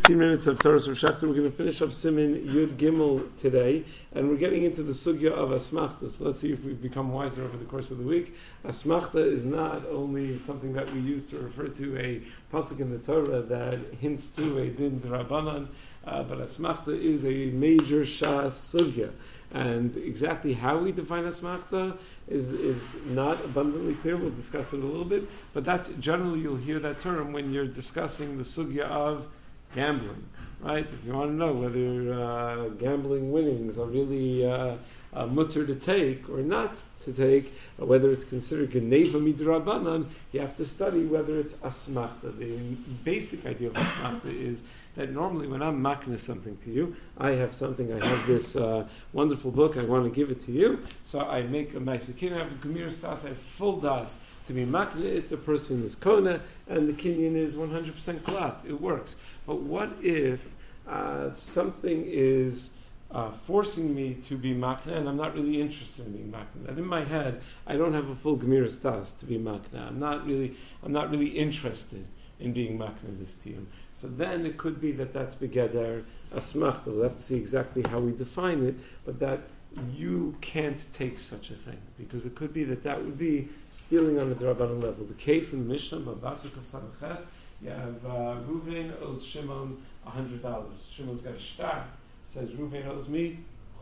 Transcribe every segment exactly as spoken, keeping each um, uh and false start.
fifteen minutes of Torah Rav Schachter. We're going to finish up Siman Yud Gimel today, and we're getting into the sugya of Asmachta. So let's see if we've become wiser over the course of the week. Asmachta is not only something that we use to refer to a pasuk in the Torah that hints to a din d'Rabbanan, uh, but Asmachta is a major Shas sugya. And exactly how we define asmachta is is not abundantly clear. We'll discuss it a little bit, but that's generally you'll hear that term when you're discussing the sugya of gambling, right? If you want to know whether uh, gambling winnings are really uh, uh, mutter to take or not to take, or whether it's considered geneva midrabanan, you have to study whether it's asmachta. The basic idea of asmachta is that normally when I'm makna something to you, I have something, I have this uh, wonderful book, I want to give it to you, so I make a ma'asakin, I have a gemir das, I have full das to be makna it, the person is kona, and the kinyan is one hundred percent klat, it works. But what if uh, something is uh, forcing me to be makna, and I'm not really interested in being makna? And in my head, I don't have a full gemir das to be makna. I'm not really, I'm not really interested in being makna this to you. So then it could be that that's begeder asmachta. We'll have to see exactly how we define it, but that you can't take such a thing, because it could be that that would be stealing on the D'Rabbanan level. The case in the Mishnah, Babasur Kafsamaches, you have uh, Ruvain owes Shimon one hundred dollars. Shimon's got a shtar, says Ruvain owes me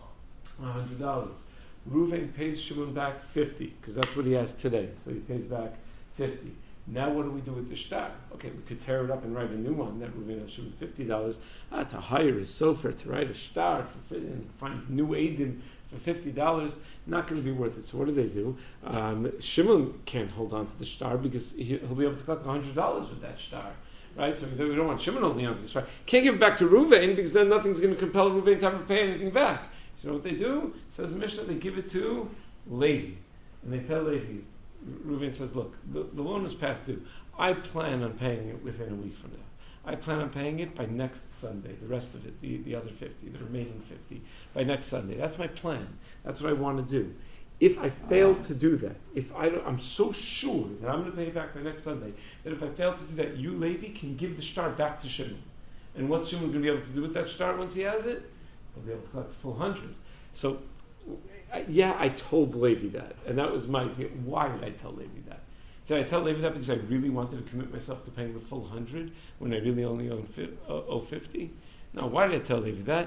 one hundred dollars. Ruvain pays Shimon back fifty, because that's what he has today, so he pays back fifty. Now what do we do with the shtar? Okay, we could tear it up and write a new one that Ruvain owes Shimon fifty dollars. Ah, to hire a sofer to write a shtar for, and find new Eidim for fifty dollars, not going to be worth it. So what do they do? Um, Shimon can't hold on to the shtar because he, he'll be able to collect one hundred dollars with that shtar. Right? So we don't want Shimon holding on to the shtar. Can't give it back to Ruvain because then nothing's going to compel Ruvain to have to pay anything back. So you know what they do? Says the Mishnah, they give it to Levi. And they tell Levi, Ruvain says, look, the, the loan is past due. I plan on paying it within a week from now. I plan on paying it by next Sunday, the rest of it, the, the other fifty, the remaining fifty, by next Sunday. That's my plan. That's what I want to do. If I fail to do that, if I don't, I'm so sure that I'm going to pay it back by next Sunday, that if I fail to do that, you, Levi, can give the shtar back to Shimon. And what's Shimon going to be able to do with that shtar once he has it? He'll be able to collect the full hundred. So, yeah, I told Levi that, and that was my idea. Why did I tell Levi that? Did I tell Levi that because I really wanted to commit myself to paying the full hundred when I really only own owe fifty? No, why did I tell Levi that?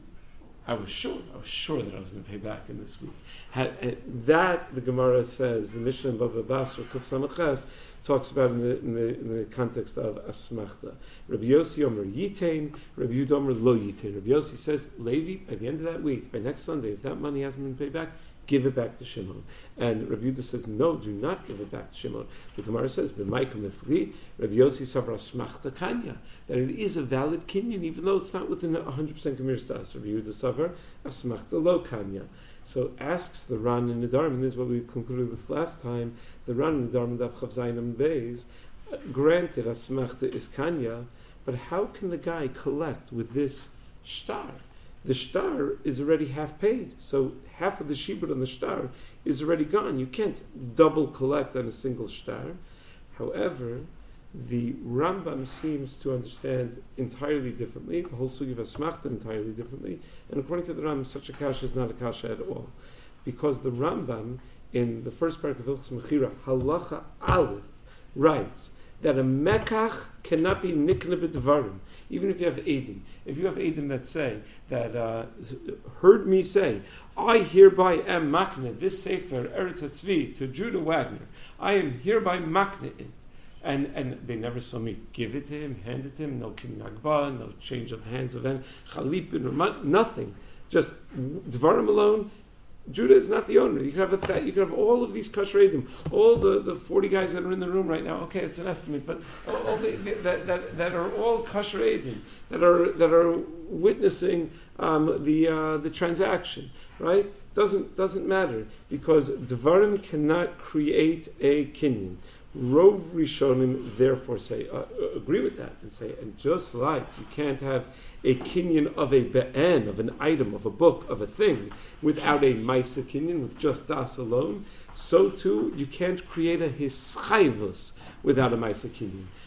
I was sure. I was sure that I was going to pay back in this week. Had, that, the Gemara says, the Mishnah in Bava Basra, Kuf Samaches, talks about in the, in the, in the context of Asmachta. Rabbi Yossi Omer Yitain, Rabbi Yehuda Omer Lo Yitain. Rabbi Yossi says, Levi, by the end of that week, by next Sunday, if that money hasn't been paid back, give it back to Shimon. And Rabbi Yehuda says, no, do not give it back to Shimon. The Gemara says, B'maikum Ifli, Rabbi Yossi Savra Asmachta Kanya, that it is a valid kinyan, even though it's not within one hundred percent Gemir Stas. Rabbi Yehuda Savra Asmachta Lo Kanya. So asks the Ran in the Dharma, and this is what we concluded with last time, the Ran in the Dharma Daf Chav Zayin Beis, granted Asmachta is Kanya, but how can the guy collect with this shtar? The shtar is already half paid, so half of the shibud on the shtar is already gone. You can't double collect on a single shtar. However, the Rambam seems to understand entirely differently, the whole sugi of asmachta entirely differently, and according to the Rambam, such a kasha is not a kasha at all. Because the Rambam, in the first part of Hilchos Mechira, halacha aleph, writes that a mekach cannot be nikna b'dvarim, even if you have edim. If you have edim that say, that uh, heard me say, I hereby am makna, this sefer, Eretz HaTzvi, to Judah Wagner, I am hereby makna it. And and they never saw me give it to him, hand it to him, no kinagba, no change of hands of any, chalipin, nothing. Just dvarim alone. Judah is not the owner. You can have a th- you can have all of these kosher edim, all the, the forty guys that are in the room right now. Okay, it's an estimate, but all, all the, the, that, that that are all kosher edim that are that are witnessing um, the uh, the transaction. Right? Doesn't doesn't matter because dvarim cannot create a kinyan. Rov Rishonim therefore say uh, agree with that and say, and just like you can't have a kinyan of a be'en, of an item, of a book, of a thing, without a maisa kinyan, with just das alone, so too you can't create a hischayvus without a maisa kinyan.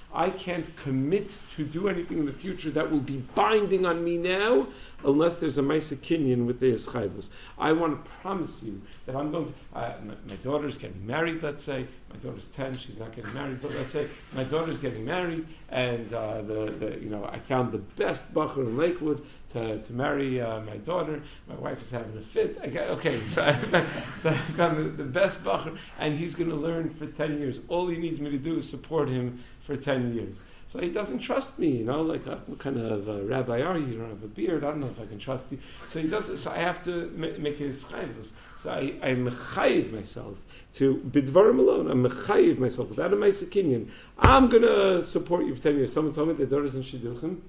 I can't commit to do anything in the future that will be binding on me now, unless there's a Maisa Kinyan with the Eschayvus. I want to promise you that I'm going to, uh, my, my daughter's getting married, let's say, my daughter's ten, she's not getting married, but let's say my daughter's getting married, and uh, the, the, you know, I found the best bacher in Lakewood to, to marry uh, my daughter. My wife is having a fit. I got, okay, so I, so I found the, the best bacher, and he's going to learn for ten years. All he needs me to do is support him for ten years. So he doesn't trust me, you know, like, uh, what kind of uh, rabbi are you? You don't have a beard. I don't know if I can trust you. So he doesn't. So I have to ma- make his chayvus. So I, I mechayiv myself to bidvarim alone. I'm mechayiv myself without a ma'aser kinyan. I'm gonna support you for ten years. Someone told me their daughter's in shidduchim,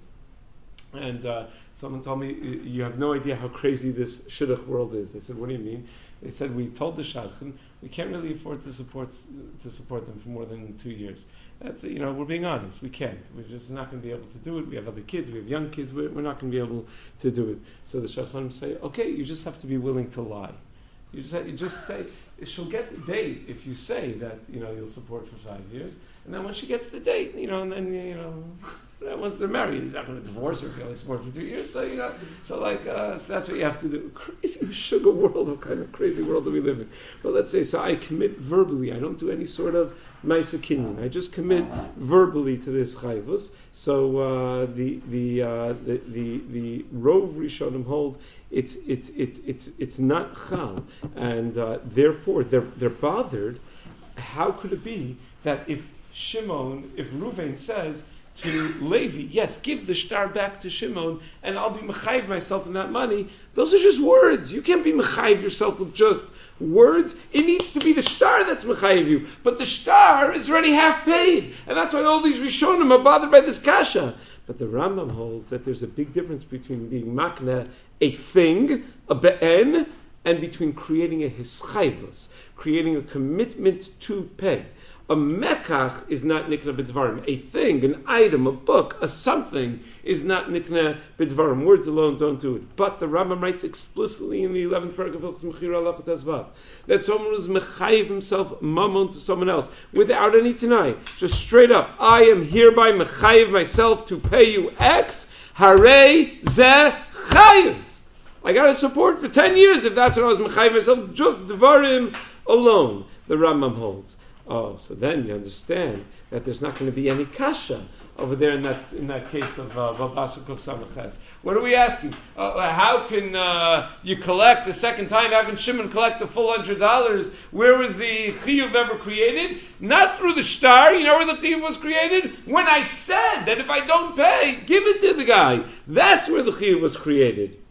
and uh, someone told me, you have no idea how crazy this shidduch world is. I said, what do you mean? They said, we told the shadchan we can't really afford to support to support them for more than two years. That's, you know, we're being honest. We can't. We're just not going to be able to do it. We have other kids. We have young kids. We're, we're not going to be able to do it. So the shadchan say, okay, you just have to be willing to lie. You just, you just say, she'll get the date if you say that, you know, you'll support for five years. And then when she gets the date, you know, and then, you know, once they're married, he's not going to divorce her if he only support for two years. So, you know, so like, uh, so that's what you have to do. Crazy sugar world, what kind of crazy world do we live in? Well, let's say, so I commit verbally. I don't do any sort of ma'aser kinyan. I just commit verbally to this chayvus. So uh, the the, uh, the the the Rov Rishonim hold it's it's it's it's it's not chal, and uh, therefore they're they're bothered. How could it be that if Shimon, if Ruvain says to Levi, yes, give the shtar back to Shimon, and I'll be mechayiv myself in that money. Those are just words. You can't be mechayiv yourself with just words. It needs to be the shtar that's mechayiv you. But the shtar is already half paid, and that's why all these Rishonim are bothered by this kasha. But the Rambam holds that there's a big difference between being makna, a thing, a be'en, and between creating a hischayvus, creating a commitment to pay. A mekach is not nikna b'dvarim. A thing, an item, a book, a something is not nikna b'dvarim. Words alone don't do it. But the Rambam writes explicitly in the eleventh paragraph of Hilchos Mechira Halachot Tezvav that someone who's mechayiv himself mammon to someone else without any tanai, just straight up, I am hereby mechayiv myself to pay you X. Harei ze chayiv. I got to support for ten years if that's what I was mechayiv myself. Just dvarim alone. The Rambam holds. Oh, so then you understand that there's not going to be any kasha over there in that in that case of Babasukov Samaches. What are we asking? Uh, how can uh, you collect the second time? Haven't Shimon collect the full hundred dollars? Where was the chiyuv ever created? Not through the shtar. You know where the chiyuv was created? When I said that if I don't pay, give it to the guy. That's where the chiyuv was created.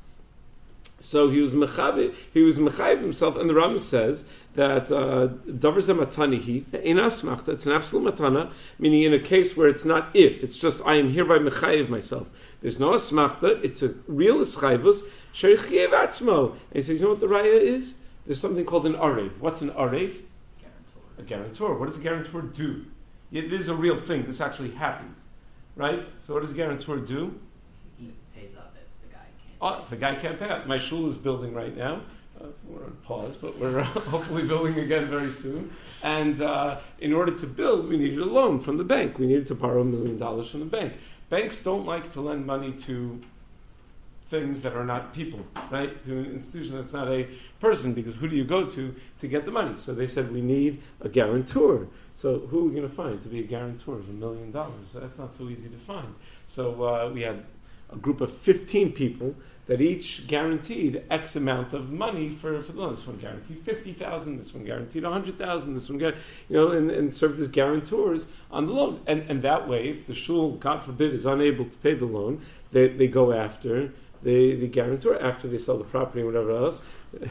So he was mechayiv, he was mechayiv himself, and the Rambam says that davar ze matanihi in asmachta, it's an absolute matana, meaning in a case where it's not if, it's just I am hereby mechayiv myself. There's no asmachta, it's a real eschayvus, sherichiev atzmo. And he says, you know what the raya is? There's something called an arev. What's an arev? Guarantor. A guarantor. What does a guarantor do? Yeah, this is a real thing. This actually happens, right? So what does a guarantor do? He pays up if the guy can't. Oh, if the guy can't pay up. My shul is building right now. Uh, we're on pause, but we're hopefully building again very soon. And uh, in order to build, we needed a loan from the bank. We needed to borrow a million dollars from the bank. Banks don't like to lend money to things that are not people, right? To an institution that's not a person, because who do you go to to get the money? So they said, we need a guarantor. So who are we going to find to be a guarantor of a million dollars? That's not so easy to find. So uh, we had a group of fifteen people that each guaranteed X amount of money for, for the loan. This one guaranteed fifty thousand dollars, this one guaranteed one hundred thousand dollars, this one, you know, and, and served as guarantors on the loan. And and that way, if the shul, God forbid, is unable to pay the loan, they, they go after the, the guarantor, after they sell the property and whatever else.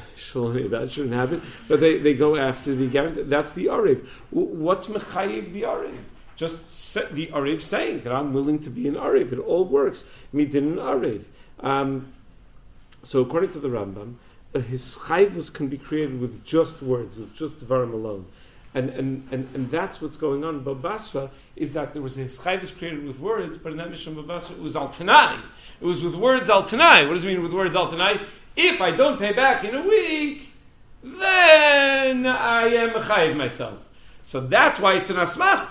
That shouldn't happen. But they, they go after the guarantor. That's the Arev. What's Mechayiv the Arev? Just set the Arev saying that I'm willing to be an Arev. It all works. Midin an Arev. Um, So according to the Rambam, a hischayvus can be created with just words, with just dvarim alone. And, and, and, and that's what's going on in Babasra, is that there was a hischayvus created with words, but in that mission of Babasra, it was al tanai. It was with words al tanai. What does it mean with words al tanai? If I don't pay back in a week, then I am mechayiv myself. So that's why it's an asmachta.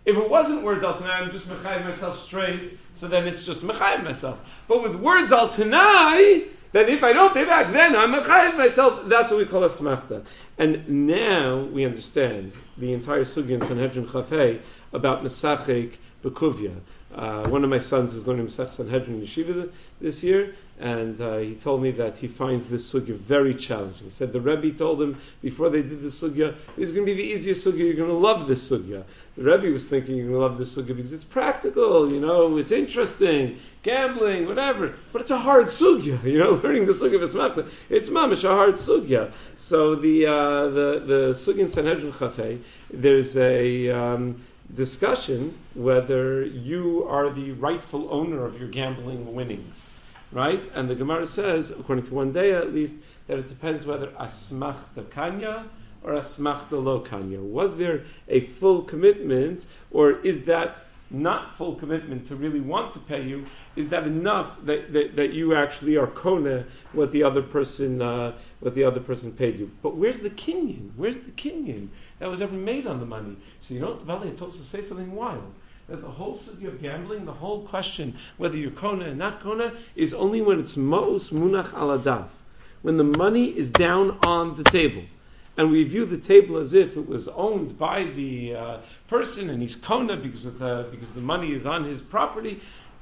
If it wasn't words al tanai, I'm just mechayiv myself straight, so then it's just mechayiv myself. But with words al tanai, then if I don't pay back, then I'm mechayiv myself. That's what we call a smachta. And now we understand the entire sugya in Sanhedrin Chafei about Mesachik Bekuvia. Uh, one of my sons is learning Mesach Sanhedrin Yeshiva this year, and uh, he told me that he finds this sugya very challenging. He said the Rebbe told him before they did this sugya, this is going to be the easiest sugya, you're going to love this sugya. The Rebbe was thinking you're going to love this sugya because it's practical, you know, it's interesting, gambling, whatever, but it's a hard sugya, you know, learning the sugya of Esmachta, it's mamish, a hard sugya. So the uh, the, the sugya in Sanhedrin Chafei, there's a... Um, discussion whether you are the rightful owner of your gambling winnings, right? And the Gemara says, according to one day at least, that it depends whether asmachta kanya or asmachta lo kanya. Was there a full commitment, or is that not full commitment to really want to pay you? Is that enough that, that, that you actually are kona what the other person uh, what the other person paid you? But where's the kinyan? Where's the kinyan that was ever made on the money? So you know what the Balei told us to say something wild. That the whole sugya of gambling, the whole question whether you're kona and not kona, is only when it's ma'us munach al adav, when the money is down on the table. And we view the table as if it was owned by the uh, person, and he's kona because with, uh, because the money is on his property.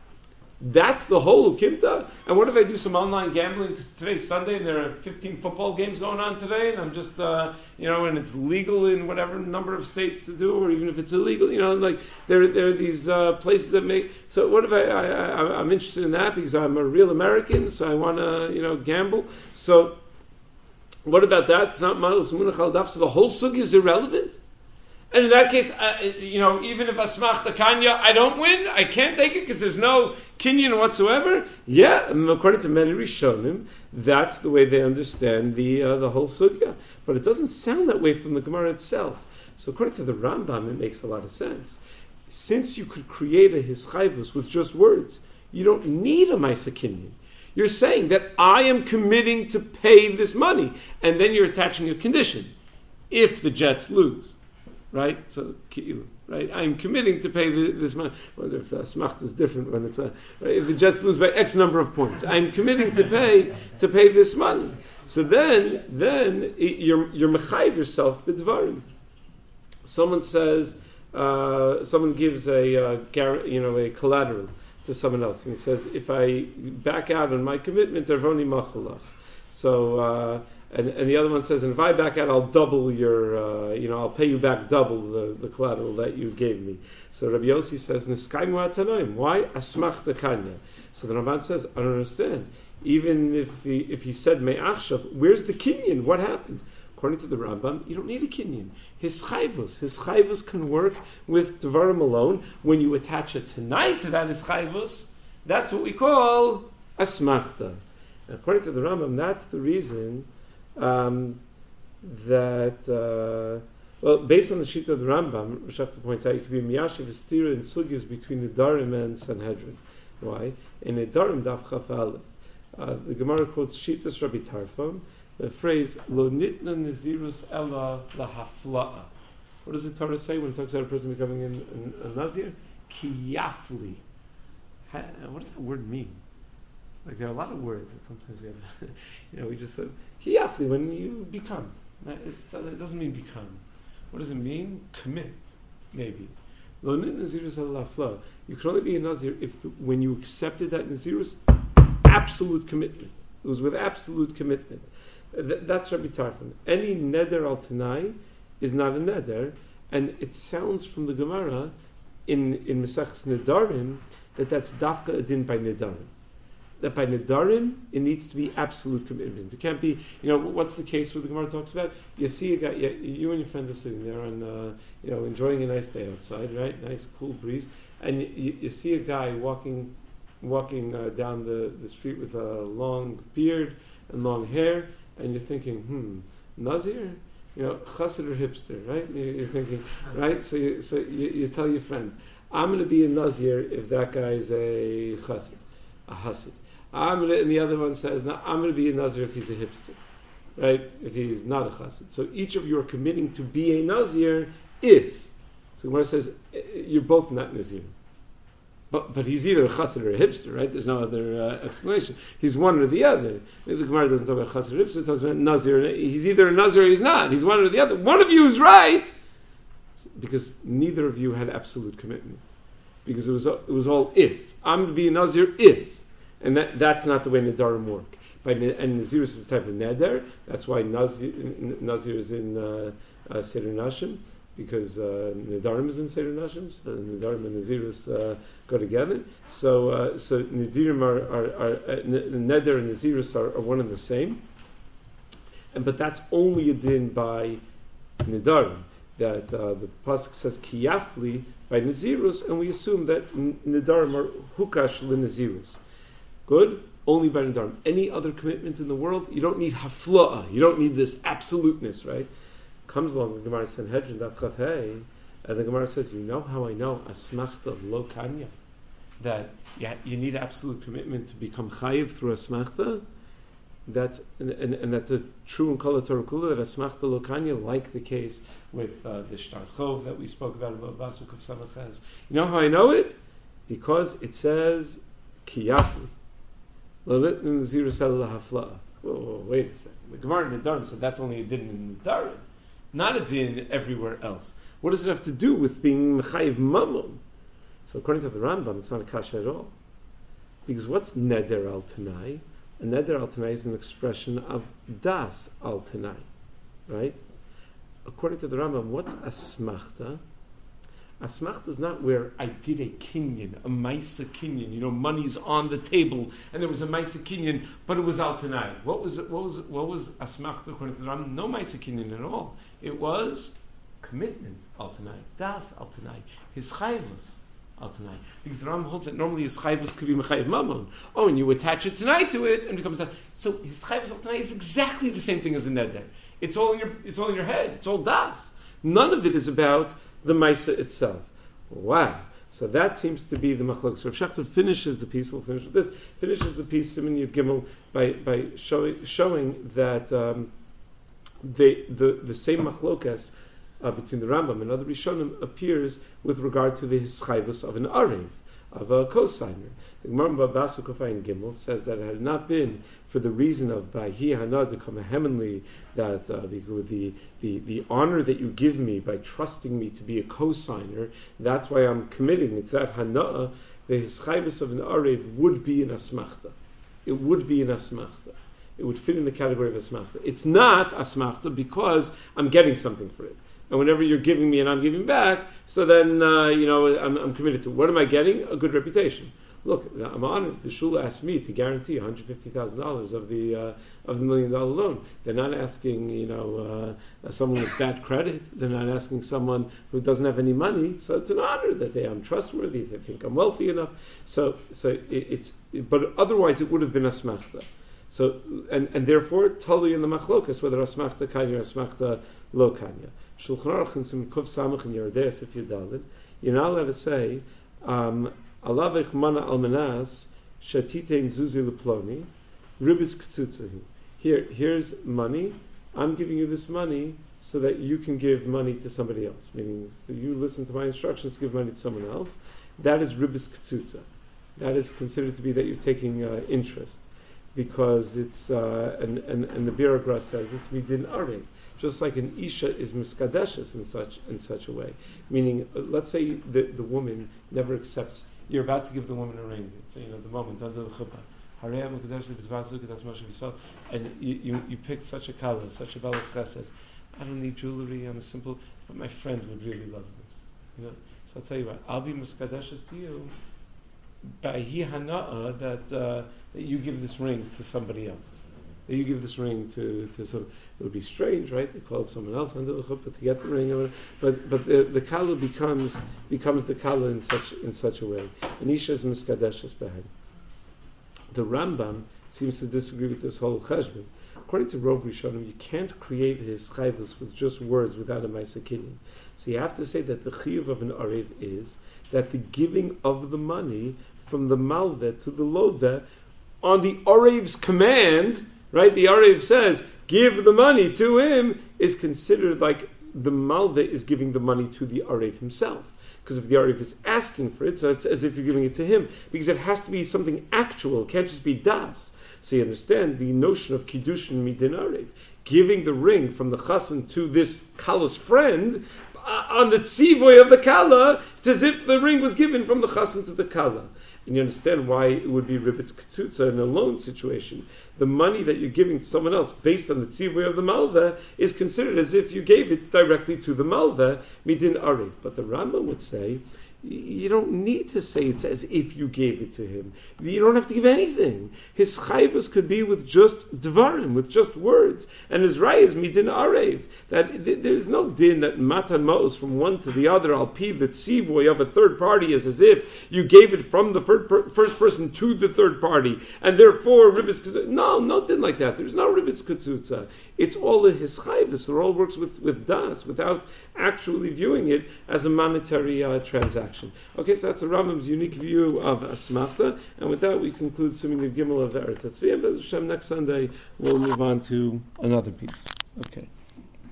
That's the whole ukimta. And what if I do some online gambling because today's Sunday and there are fifteen football games going on today, and I'm just, uh, you know, and it's legal in whatever number of states to do, or even if it's illegal, you know, like there, there are these uh, places that make. So what if I, I, I, I'm interested in that because I'm a real American, so I want to, you know, gamble. So what about that? It's not malus munach al daf, so the whole sugya is irrelevant. And in that case, uh, you know, even if asmachta kanya, I don't win, I can't take it because there's no kinyan whatsoever. Yeah, according to many Rishonim, that's the way they understand the uh, the whole sugya. But it doesn't sound that way from the Gemara itself. So according to the Rambam, it makes a lot of sense. Since you could create a hischayvus with just words, you don't need a ma'isa kinyan. You're saying that I am committing to pay this money, and then you're attaching a condition. If the Jets lose. Right? So, right? I'm committing to pay the, this money. Whether if the asmacht is different when it's a, right? If the Jets lose by X number of points, I'm committing to pay to pay this money. So then, then you're you're mechayiv yourself b'dvarim. Someone says, uh, someone gives a uh, gar- you know a collateral to someone else, and he says, if I back out on my commitment, Arvoni machalach. So. Uh, And, and the other one says, and if I back out, I'll double your, uh, you know, I'll pay you back double the, the collateral that you gave me. So Rabbi Yossi says, Niskaymu atanoim. Why? Asmachta kanya. So the Ramban says, I don't understand. Even if he, if he said me'achshav, where's the kinyan? What happened? According to the Rambam, you don't need a kinyan. His chayvus, his chayvus can work with devarim alone. When you attach a tanai to that his chayvus, that's what we call asmachta. And according to the Rambam, that's the reason. Um, that uh, well, based on the sheet of the Rambam, Rashafta points out, you could be miyashiv estira and sugyas between Nedarim and Sanhedrin. Why? In Nedarim daf chaf aleph, uh, the Gemara quotes Shitas Rabbi Tarfon, the phrase lo nitna nezirus ella lahafla'a. What does the Torah say when it talks about a person becoming an, an, a nazir? Kiyafli. What does that word mean? Like there are a lot of words that sometimes we have, you know, we just said kiyafli when you become. It doesn't, it doesn't mean become. What does it mean? Commit, maybe. Lo nit nazirus al lafla. You can only be a nazir if the, when you accepted that nazirus, absolute commitment. It was with absolute commitment. Th- that's Rabbi Tarfon. Any neder al tanai is not a neder, and it sounds from the Gemara in in Mesachs Nedarim that that's dafka adin by Nedarim. That by Nedarim, it needs to be absolute commitment. It can't be, you know, what's the case where the Gemara talks about? You see a guy, you, you and your friend are sitting there and, uh, you know, enjoying a nice day outside, right? Nice, cool breeze. And you, you see a guy walking walking uh, down the, the street with a long beard and long hair, and you're thinking, hmm, Nazir? You know, chassid or hipster, right? You're thinking, right? So you, so you, you tell your friend, I'm going to be a Nazir if that guy is a chassid, a hasid. I'm gonna, and the other one says, no, I'm going to be a Nazir if he's a hipster, right? If he's not a chassid. So each of you are committing to be a Nazir if. So Gemara says, you're both not Nazir. But but he's either a chassid or a hipster, right? There's no other uh, explanation. He's one or the other. The Gemara doesn't talk about chassid or hipster, it talks about Nazir. He's either a Nazir or he's not. He's one or the other. One of you is right, because neither of you had absolute commitment. Because it was it was all if. I'm to be a Nazir if. And that that's not the way Nedarim work. By, and Nazir is a type of Neder. That's why Nazir, Nazir is in uh, uh, Seder Nashim, because uh, Nedarim is in Seder Nashim. So Nedarim and Nazirus uh, go together. So uh, so Nedirim are, are, are uh, Neder and Nazirus are, are one and the same. And but that's only a din by Nedarim. That uh, the pasuk says Kiyafli by Nazirus, and we assume that Nedarim are Hukash LeNazirus. Good? Only by Nedarim. Any other commitment in the world, you don't need hafla'ah. You don't need this absoluteness, right? Comes along the Gemara Sanhedrin Daf Chaf Hey, and the Gemara says, you know how I know asmachta lo kanya, that yeah, you need absolute commitment to become chayiv through asmachta. That's and, and, and that's a true in Kol Torah Kula, that asmachta lo kanya, like the case with uh, the Shtar Chov that we spoke about about Basuk of Samachaz. You know how I know it? Because it says kiyafli. Whoa, whoa, wait a second. The Gemara in Nedarim said that's only a din in Nedarim, not a din everywhere else. What does it have to do with being mechayiv mamon? So according to the Rambam, it's not a kasha at all. Because what's neder al tanai? A neder al tanai is an expression of das al tanai, right? According to the Rambam, what's asmachta? Asmachta is not where I did a kinyan, a maisa kinyan. You know, money's on the table, and there was a maisa kinyan, but it was al tanai. What was what was what was asmachta according to the Rambam? No maisa kinyan at all. It was commitment al tanai, das al tanai, his chayvus al tanai. Because the Rambam holds that normally his chayvus could be mechayiv mamon. Oh, and you attach it tonight to it, and it becomes that. So his chayvus al tanai is exactly the same thing as a neder. It's all in your it's all in your head. It's all das. None of it is about the Maisa itself. Wow. So that seems to be the machlok. So Rav Shechter finishes the piece, we'll finish with this, finishes the piece, Siman Yud Gimel, by, by showing, showing that um, they, the, the same machlokas uh, between the Rambam and other Rishonim appears with regard to the hischayvus of an arev, of a cosigner. The Gemara Basuk of Ayin Gimel says that it had not been for the reason of by hi hana to come heavenly, that uh, the, the the the honor that you give me by trusting me to be a cosigner, that's why I'm committing. It's that hana. The hischayvus of an arev would be an asmachta. It would be an asmachta. It would fit in the category of asmachta. It's not asmachta because I'm getting something for it. And whenever you're giving me and I'm giving back, so then uh, you know I'm, I'm committed to it. What am I getting? A good reputation. Look, I'm honored. The shul asked me to guarantee one hundred fifty thousand dollars of the uh, of the million dollar loan. They're not asking, you know, uh, someone with bad credit. They're not asking someone who doesn't have any money. So it's an honor that they I'm trustworthy. They think I'm wealthy enough. So so it, it's. But otherwise, it would have been asmachta. So and and therefore, totally in the machlokas whether asmachta kanya or asmachta lo kanya. Shulchan Aruch in some Kuf Samach in Yerodei if you dalid, you're not allowed to say. Um, Alavich mana almanas shatitein zuzi leploni ribis ktsutzahi. Here, here's money. I'm giving you this money so that you can give money to somebody else. Meaning, so you listen to my instructions, give money to someone else. That is ribis ktsutza. That is considered to be that you're taking uh, interest, because it's uh, and, and and the Biragra says it's midin arev. Just like an isha is miskadeshes in such in such a way. Meaning, uh, let's say the the woman never accepts. You're about to give the woman a ring. It's, you know, the moment under the chuppah. And you, you, you picked such a kala, such a balas chesed. I don't need jewelry. I'm a simple. But my friend would really love this. You know. So I'll tell you what. I'll be miskadeshes to you by hi hana'a that uh, that you give this ring to somebody else. That you give this ring to to some. It would be strange, right? They call up someone else under the chuppah to get the ring, or but but the, the kala becomes becomes the kala in such in such a way. And isha is miskadeshes behind. The Rambam seems to disagree with this whole cheshbon. According to Rov Rishonim, you can't create his chayvus with just words without a ma'aseh kinyan. So you have to say that the chiyuv of an arev is that the giving of the money from the malveh to the loveh on the arev's command, right? The arev says, give the money to him, is considered like the malveh is giving the money to the arev himself. Because if the arev is asking for it, so it's as if you're giving it to him. Because it has to be something actual. It can't just be das. So you understand the notion of kiddushin midin arev. Giving the ring from the chassan to this kala's friend, uh, on the tzivoy of the kala, it's as if the ring was given from the chassan to the kala. And you understand why it would be ribitz ketzutza in a loan situation. The money that you're giving to someone else based on the tzivoy of the malveh is considered as if you gave it directly to the malveh, midin arev. But the Rambam would say, you don't need to say it's as if you gave it to him. You don't have to give anything. His chayvus could be with just dvarim, with just words. And his raya is midin arev. That th- there's no din that matan ma'os from one to the other, al pi the tzivoy of a third party is as if you gave it from the first, per- first person to the third party. And therefore, ribbis ketzutza. No, no din like that. There's no ribbis ketzutza. It's all in his chayvus. It all works with, with das, without actually viewing it as a monetary uh, transaction. Okay, so that's the Rambam's unique view of Asmachta, and with that we conclude Siman Yud Gimel of Eretz Tzvi, and Be'ez Hashem next Sunday we'll move on to another piece. Okay.